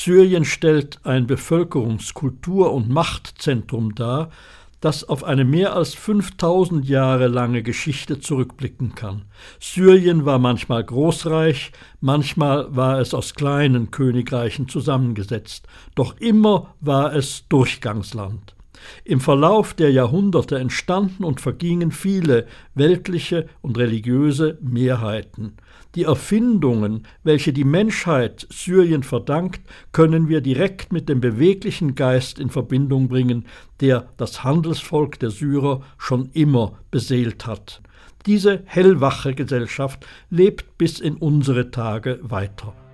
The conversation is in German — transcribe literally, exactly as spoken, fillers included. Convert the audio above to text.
Syrien stellt ein Bevölkerungs-, Kultur- und Machtzentrum dar, das auf eine mehr als fünftausend Jahre lange Geschichte zurückblicken kann. Syrien war manchmal großreich, manchmal war es aus kleinen Königreichen zusammengesetzt, doch immer war es Durchgangsland. Im Verlauf der Jahrhunderte entstanden und vergingen viele weltliche und religiöse Mehrheiten. Die Erfindungen, welche die Menschheit Syrien verdankt, können wir direkt mit dem beweglichen Geist in Verbindung bringen, der das Handelsvolk der Syrer schon immer beseelt hat. Diese hellwache Gesellschaft lebt bis in unsere Tage weiter.